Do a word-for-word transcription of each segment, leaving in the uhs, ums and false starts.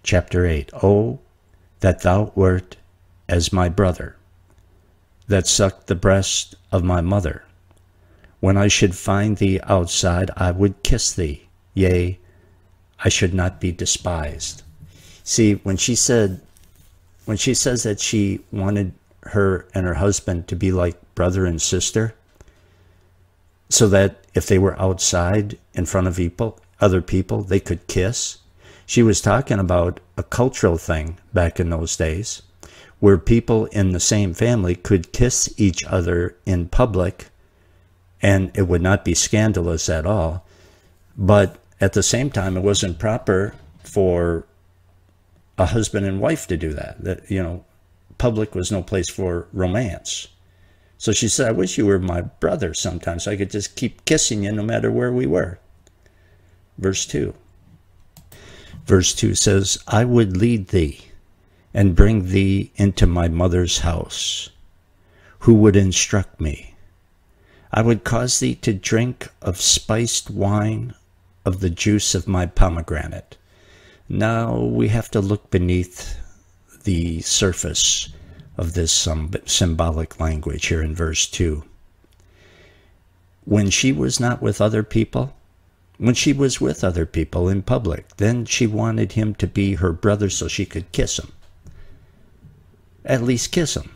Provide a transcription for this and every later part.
chapter eight. Oh, that thou wert as my brother, that sucked the breast of my mother. When I should find thee outside, I would kiss thee. Yea, I should not be despised. See, when she said, when she says that she wanted her and her husband to be like brother and sister, so that if they were outside in front of people, other people, they could kiss, she was talking about a cultural thing back in those days, where people in the same family could kiss each other in public, and it would not be scandalous at all. But at the same time, it wasn't proper for a husband and wife to do that. That, you know, public was no place for romance. So she said, I wish you were my brother sometimes, so I could just keep kissing you no matter where we were. Verse two. Verse two says, I would lead thee and bring thee into my mother's house, who would instruct me. I would cause thee to drink of spiced wine, of the juice of my pomegranate. Now we have to look beneath the surface of this um, symbolic language here in verse two. When she was not with other people, when she was with other people in public, then she wanted him to be her brother so she could kiss him. At least kiss him.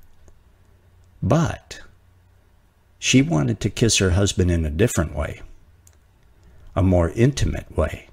But she wanted to kiss her husband in a different way, a more intimate way.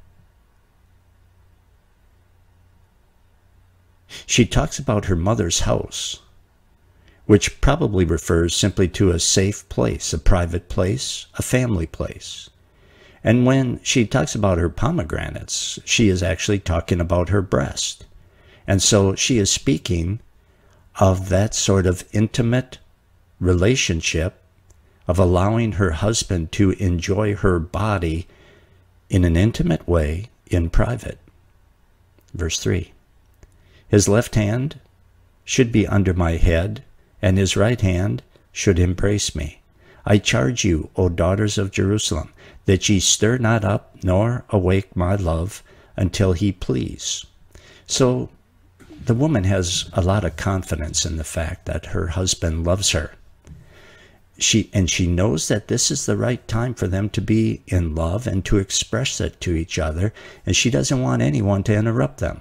She talks about her mother's house, which probably refers simply to a safe place, a private place, a family place. And when she talks about her pomegranates, she is actually talking about her breast. And so she is speaking of that sort of intimate relationship of allowing her husband to enjoy her body in an intimate way in private. Verse three. His left hand should be under my head, and his right hand should embrace me. I charge you, O daughters of Jerusalem, that ye stir not up nor awake my love until he please. So the woman has a lot of confidence in the fact that her husband loves her. She and she knows that this is the right time for them to be in love and to express it to each other, and she doesn't want anyone to interrupt them.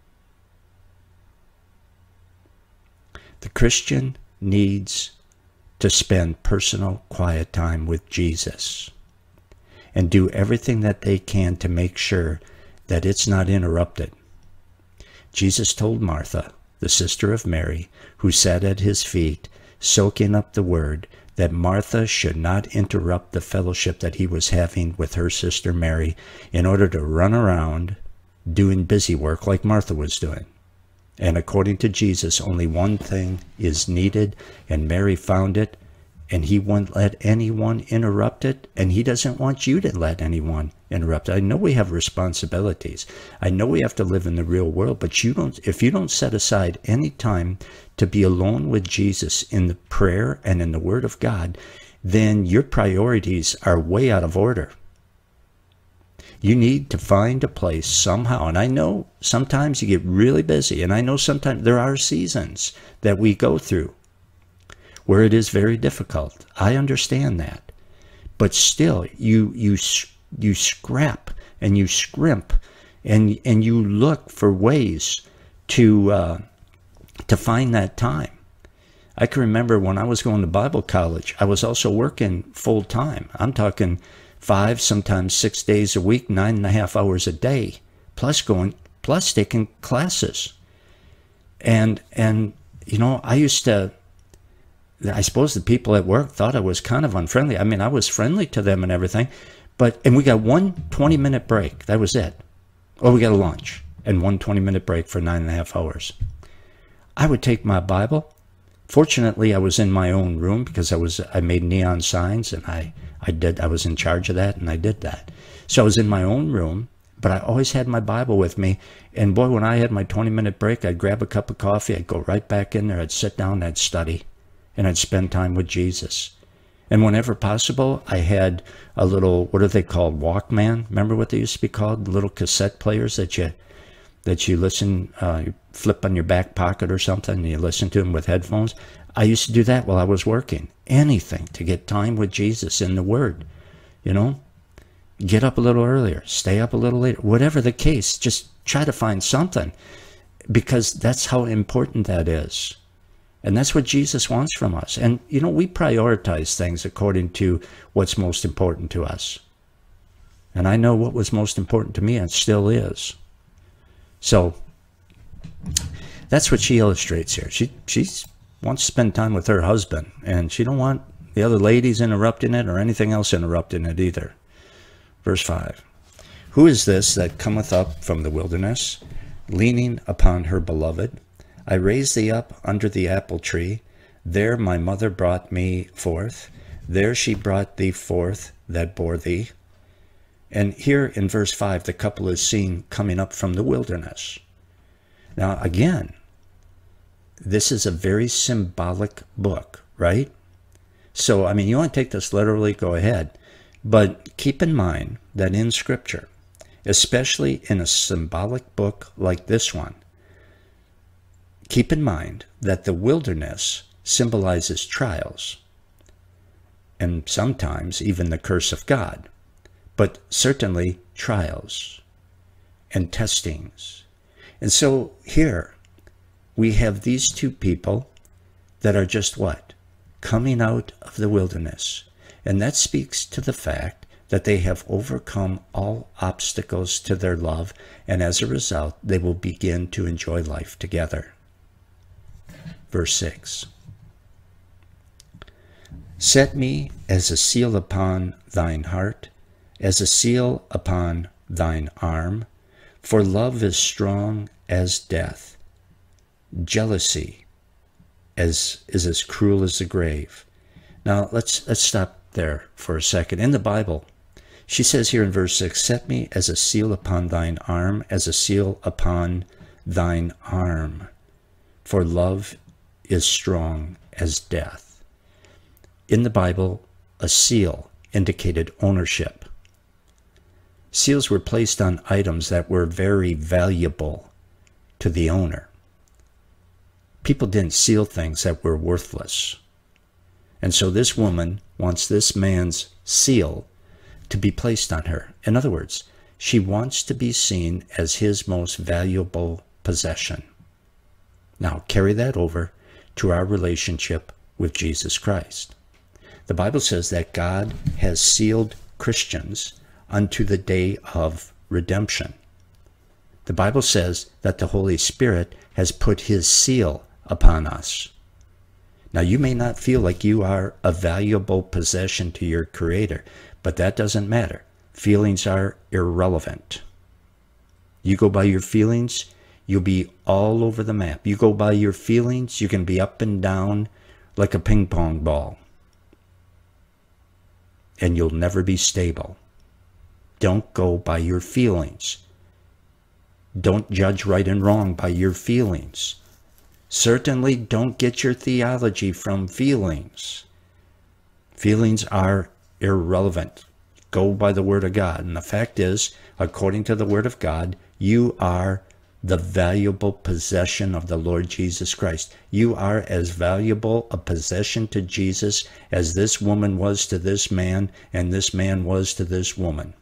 The Christian needs to spend personal, quiet time with Jesus and do everything that they can to make sure that it's not interrupted. Jesus told Martha, the sister of Mary, who sat at his feet, soaking up the word, that Martha should not interrupt the fellowship that he was having with her sister Mary in order to run around doing busy work like Martha was doing. And according to Jesus, only one thing is needed, and Mary found it, and he won't let anyone interrupt it, and he doesn't want you to let anyone interrupt it. I know we have responsibilities. I know we have to live in the real world, but you don't. If you don't set aside any time to be alone with Jesus in the prayer and in the Word of God, then your priorities are way out of order. You need to find a place somehow. And I know sometimes you get really busy. And I know sometimes there are seasons that we go through where it is very difficult. I understand that. But still, you you you scrap and you scrimp and and you look for ways to uh, to find that time. I can remember when I was going to Bible college, I was also working full time. I'm talking five, sometimes six days a week, nine and a half hours a day, plus going, plus taking classes. And, and, you know, I used to, I suppose the people at work thought I was kind of unfriendly. I mean, I was friendly to them and everything, but, and we got one twenty minute break. That was it. Or we got a lunch and one twenty minute break for nine and a half hours. I would take my Bible. Fortunately, I was in my own room because I was, I made neon signs and I, I did, I was in charge of that and I did that. So I was in my own room, but I always had my Bible with me. And boy, when I had my twenty minute break, I'd grab a cup of coffee, I'd go right back in there, I'd sit down, I'd study, and I'd spend time with Jesus. And whenever possible, I had a little, what are they called, Walkman? Remember what they used to be called? The little cassette players that you, that you listen, uh, you flip on your back pocket or something, and you listen to them with headphones. I used to do that while I was working. Anything to get time with Jesus in the Word, you know. Get up a little earlier, stay up a little later, whatever the case, just try to find something, because that's how important that is. And that's what Jesus wants from us. And, you know, we prioritize things according to what's most important to us. And I know what was most important to me, and still is. So that's what she illustrates here. She she's wants to spend time with her husband, and she don't want the other ladies interrupting it or anything else interrupting it either. Verse five. Who is this that cometh up from the wilderness, leaning upon her beloved? I raised thee up under the apple tree. There my mother brought me forth. There she brought thee forth that bore thee. And here in verse five, the couple is seen coming up from the wilderness. Now, again, this is a very symbolic book, right? So, I mean, you want to take this literally, go ahead. But keep in mind that in Scripture, especially in a symbolic book like this one, keep in mind that the wilderness symbolizes trials, and sometimes even the curse of God, but certainly trials and testings. And so here we have these two people that are just what? Coming out of the wilderness. And that speaks to the fact that they have overcome all obstacles to their love, and as a result, they will begin to enjoy life together. Verse six. Set me as a seal upon thine heart, as a seal upon thine arm, for love is strong as death. Jealousy as, is as cruel as the grave. Now, let's, let's stop there for a second. In the Bible, she says here in verse six, set me as a seal upon thine arm, as a seal upon thine arm, for love is strong as death. In the Bible, a seal indicated ownership. Seals were placed on items that were very valuable to the owner. People didn't seal things that were worthless. And so this woman wants this man's seal to be placed on her. In other words, she wants to be seen as his most valuable possession. Now, carry that over to our relationship with Jesus Christ. The Bible says that God has sealed Christians unto the day of redemption. The Bible says that the Holy Spirit has put his seal upon us. Now, you may not feel like you are a valuable possession to your Creator, but that doesn't matter. Feelings are irrelevant. You go by your feelings, you'll be all over the map. You go by your feelings, you can be up and down like a ping pong ball. And you'll never be stable. Don't go by your feelings. Don't judge right and wrong by your feelings. Certainly don't get your theology from feelings. Feelings are irrelevant. Go by the Word of God. And the fact is, according to the Word of God, you are the valuable possession of the Lord Jesus Christ. You are as valuable a possession to Jesus as this woman was to this man, and this man was to this woman.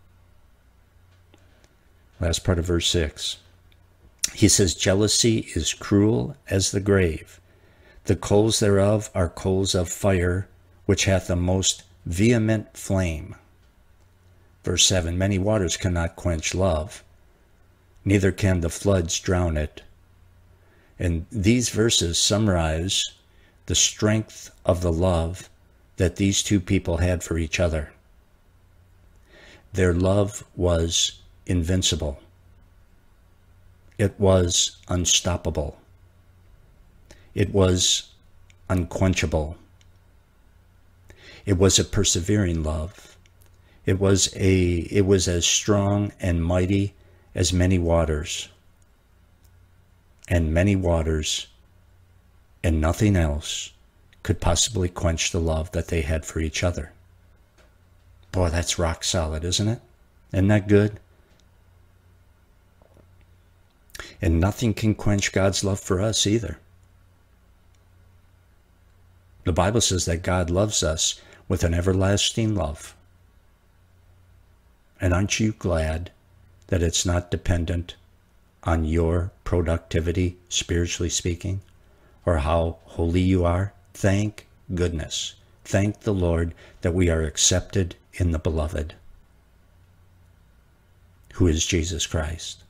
Last part of verse six. He says, jealousy is cruel as the grave. The coals thereof are coals of fire, which hath a most vehement flame. Verse seven, many waters cannot quench love, neither can the floods drown it. And these verses summarize the strength of the love that these two people had for each other. Their love was invincible. It was unstoppable. It was unquenchable. It was a persevering love. It was a it was as strong and mighty as many waters. And many waters and nothing else could possibly quench the love that they had for each other. Boy, that's rock solid, isn't it? Isn't that good? And nothing can quench God's love for us either. The Bible says that God loves us with an everlasting love. And aren't you glad that it's not dependent on your productivity, spiritually speaking, or how holy you are? Thank goodness. Thank the Lord that we are accepted in the beloved, who is Jesus Christ.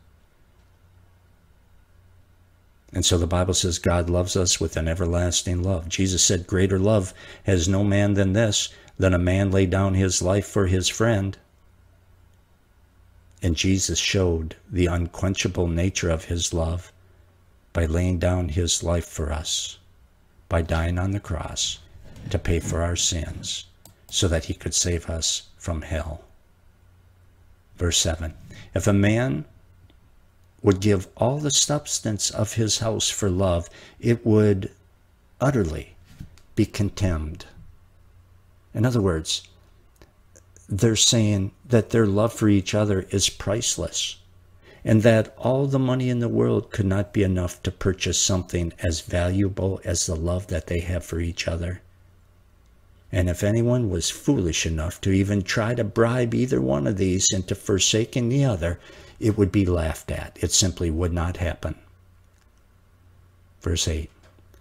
And so the Bible says God loves us with an everlasting love. Jesus said, greater love has no man than this, than a man lay down his life for his friend. And Jesus showed the unquenchable nature of his love by laying down his life for us, by dying on the cross to pay for our sins, so that he could save us from hell. Verse seven, if a man would give all the substance of his house for love, it would utterly be contemned. In other words, they're saying that their love for each other is priceless, and that all the money in the world could not be enough to purchase something as valuable as the love that they have for each other. And if anyone was foolish enough to even try to bribe either one of these into forsaking the other, it would be laughed at. It simply would not happen. Verse eight.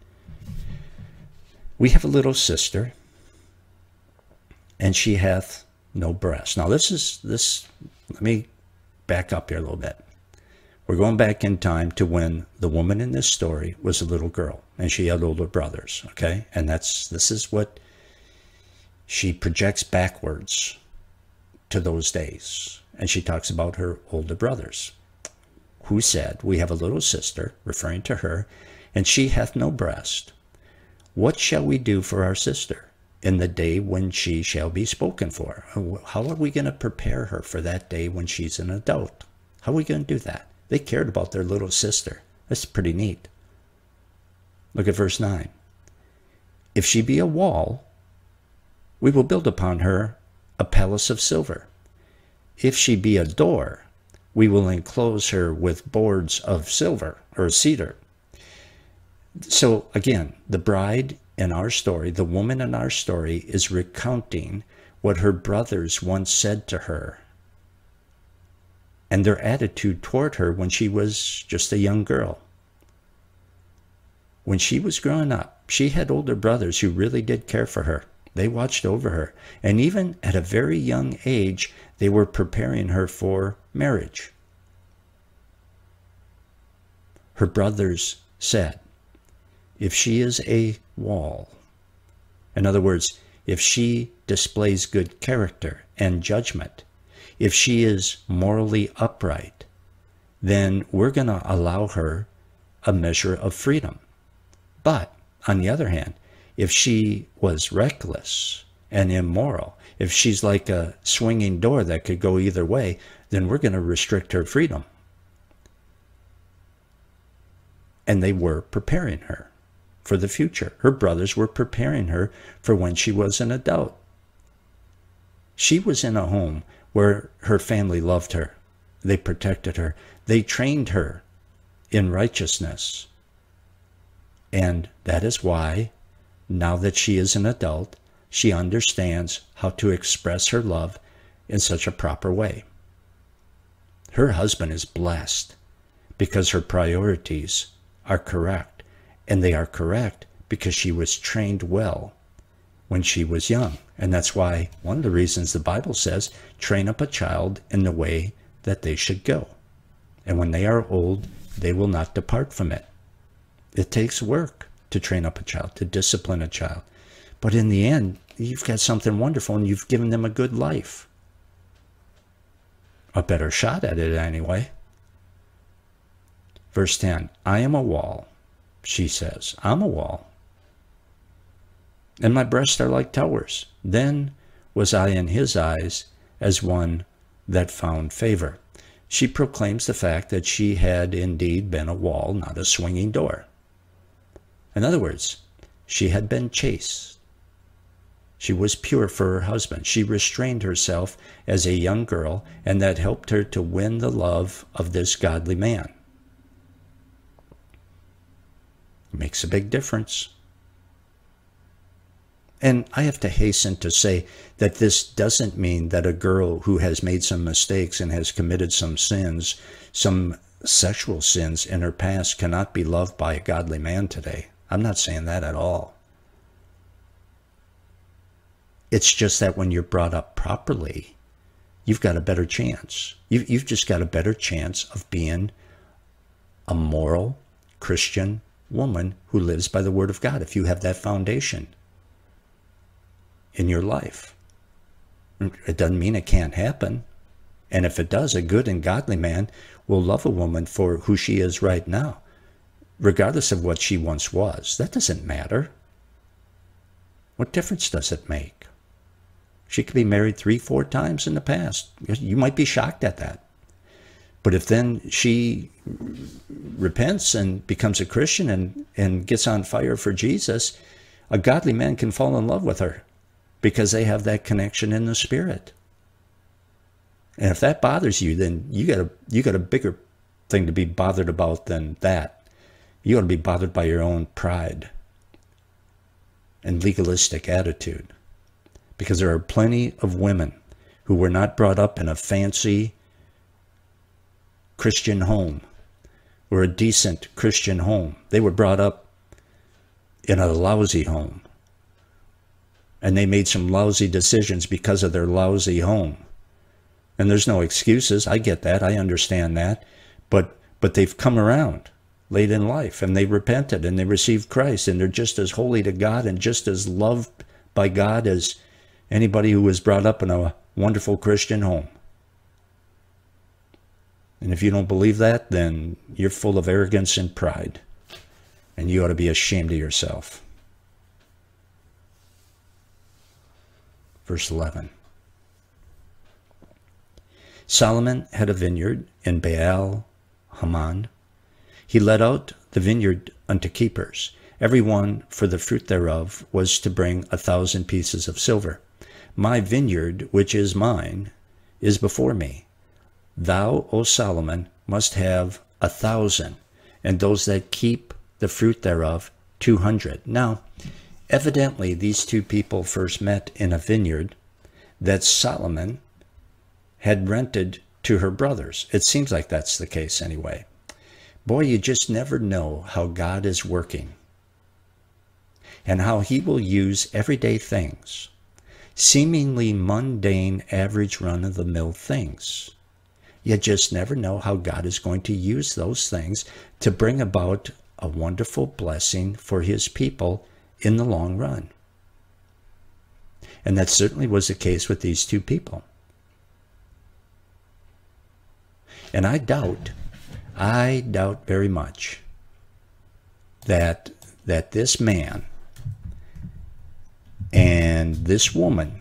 We have a little sister, and she hath no breast. Now this is, this, let me back up here a little bit. We're going back in time to when the woman in this story was a little girl, and she had older brothers, okay? And that's, this is what she projects backwards to those days. And she talks about her older brothers, who said, we have a little sister, referring to her, and she hath no breast. What shall we do for our sister in the day when she shall be spoken for? How are we going to prepare her for that day when she's an adult? How are we going to do that? They cared about their little sister. That's pretty neat. Look at verse nine. If she be a wall, we will build upon her a palace of silver. If she be a door, we will enclose her with boards of silver or cedar. So again, the bride in our story, the woman in our story, is recounting what her brothers once said to her and their attitude toward her when she was just a young girl. When she was growing up, she had older brothers who really did care for her. They watched over her. And even at a very young age, they were preparing her for marriage. Her brothers said, if she is a wall, in other words, if she displays good character and judgment, if she is morally upright, then we're going to allow her a measure of freedom. But on the other hand, if she was reckless and immoral, if she's like a swinging door that could go either way, then we're going to restrict her freedom. And they were preparing her for the future. Her brothers were preparing her for when she was an adult. She was in a home where her family loved her. They protected her. They trained her in righteousness. And that is why, now that she is an adult, she understands how to express her love in such a proper way. Her husband is blessed because her priorities are correct, and they are correct because she was trained well when she was young. And that's why one of the reasons the Bible says, train up a child in the way that they should go. And when they are old, they will not depart from it. It takes work to train up a child, to discipline a child. But in the end, you've got something wonderful and you've given them a good life. A better shot at it anyway. Verse ten, I am a wall, she says. I'm a wall. And my breasts are like towers. Then was I in his eyes as one that found favor. She proclaims the fact that she had indeed been a wall, not a swinging door. In other words, she had been chaste. She was pure for her husband. She restrained herself as a young girl, and that helped her to win the love of this godly man. It makes a big difference. And I have to hasten to say that this doesn't mean that a girl who has made some mistakes and has committed some sins, some sexual sins in her past, cannot be loved by a godly man today. I'm not saying that at all. It's just that when you're brought up properly, you've got a better chance. You've, you've just got a better chance of being a moral Christian woman who lives by the Word of God if you have that foundation in your life. It doesn't mean it can't happen. And if it does, a good and godly man will love a woman for who she is right now, regardless of what she once was. That doesn't matter. What difference does it make? She could be married three, four times in the past. You might be shocked at that. But if then she repents and becomes a Christian and, and gets on fire for Jesus, a godly man can fall in love with her because they have that connection in the Spirit. And if that bothers you, then you got a you got a bigger thing to be bothered about than that. You ought to be bothered by your own pride and legalistic attitude. Because there are plenty of women who were not brought up in a fancy Christian home or a decent Christian home. They were brought up in a lousy home. And they made some lousy decisions because of their lousy home. And there's no excuses. I get that. I understand that. But but they've come around late in life and they repented and they received Christ and they're just as holy to God and just as loved by God as anybody who was brought up in a wonderful Christian home. And if you don't believe that, then you're full of arrogance and pride. And you ought to be ashamed of yourself. Verse eleven. Solomon had a vineyard in Baal Haman. He let out the vineyard unto keepers. Every one for the fruit thereof was to bring a thousand pieces of silver. My vineyard, which is mine, is before me. Thou, O Solomon, must have a thousand, and those that keep the fruit thereof two hundred. Now, evidently, these two people first met in a vineyard that Solomon had rented to her brothers. It seems like that's the case anyway. Boy, you just never know how God is working and how he will use everyday things, seemingly mundane, average run-of-the-mill things. You just never know how God is going to use those things to bring about a wonderful blessing for his people in the long run. And that certainly was the case with these two people. And I doubt, I doubt very much that, that this man and this woman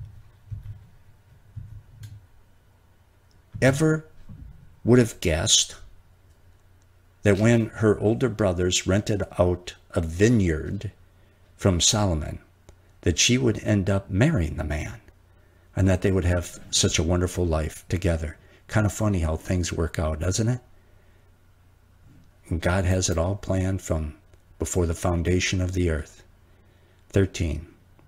ever would have guessed that when her older brothers rented out a vineyard from Solomon, that she would end up marrying the man and that they would have such a wonderful life together. Kind of funny how things work out, doesn't it? And God has it all planned from before the foundation of the earth. thirteen.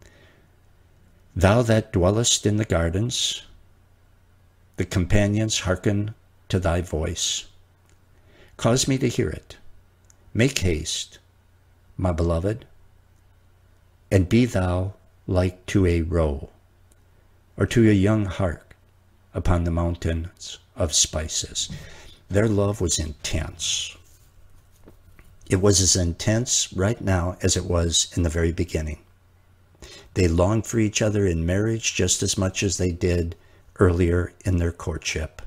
Thou that dwellest in the gardens, the companions hearken to thy voice. Cause me to hear it. Make haste, my beloved, and be thou like to a roe, or to a young hart upon the mountains of spices. Their love was intense. It was as intense right now as it was in the very beginning. They longed for each other in marriage just as much as they did earlier in their courtship.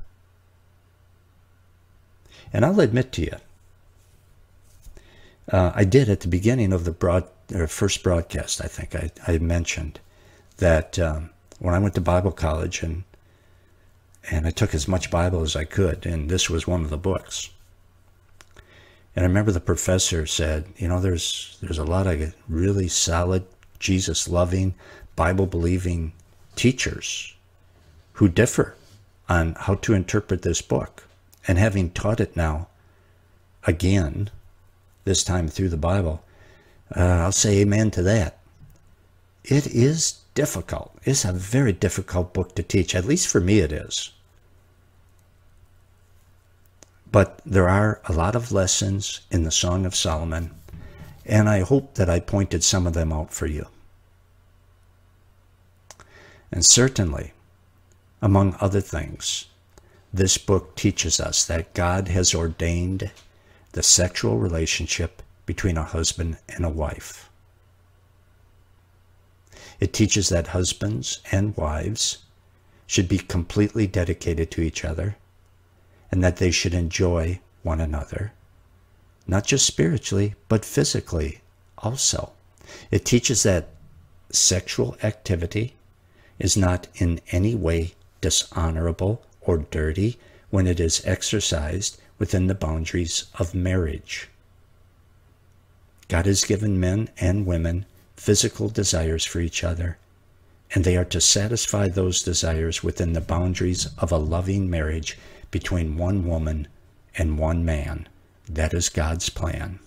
And I'll admit to you, uh, I did at the beginning of the broad, or first broadcast, I think I, I mentioned that um, when I went to Bible college and and I took as much Bible as I could, and this was one of the books. And I remember the professor said, you know, there's there's a lot of really solid, Jesus-loving, Bible-believing teachers who differ on how to interpret this book. And having taught it now again this time through the Bible, uh, I'll say amen to that. It is difficult. It's a very difficult book to teach. At least for me it is. But there are a lot of lessons in the Song of Solomon, and I hope that I pointed some of them out for you. And certainly, among other things, this book teaches us that God has ordained the sexual relationship between a husband and a wife. It teaches that husbands and wives should be completely dedicated to each other, and that they should enjoy one another, not just spiritually, but physically also. It teaches that sexual activity is not in any way dishonorable or dirty when it is exercised within the boundaries of marriage. God has given men and women physical desires for each other, and they are to satisfy those desires within the boundaries of a loving marriage between one woman and one man. That is God's plan.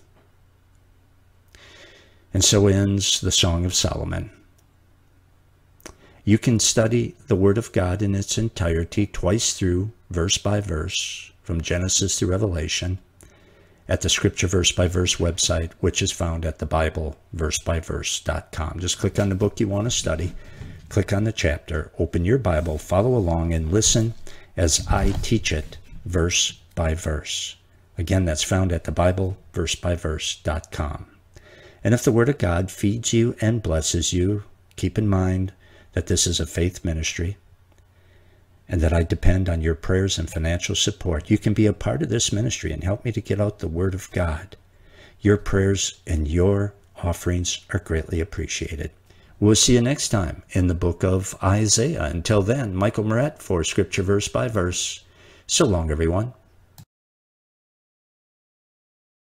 And so ends the Song of Solomon. You can study the Word of God in its entirety twice through, verse by verse, from Genesis to Revelation, at the Scripture Verse by Verse website, which is found at the Bible verse by verse dot com. Just click on the book you want to study, click on the chapter, open your Bible, follow along, and listen as I teach it verse by verse. Again, that's found at the Bible verse by verse dot com. And if the Word of God feeds you and blesses you, keep in mind that this is a faith ministry and that I depend on your prayers and financial support. You can be a part of this ministry and help me to get out the Word of God. Your prayers and your offerings are greatly appreciated. We'll see you next time in the book of Isaiah. Until then, Michael Moret for Scripture Verse by Verse. So long, everyone.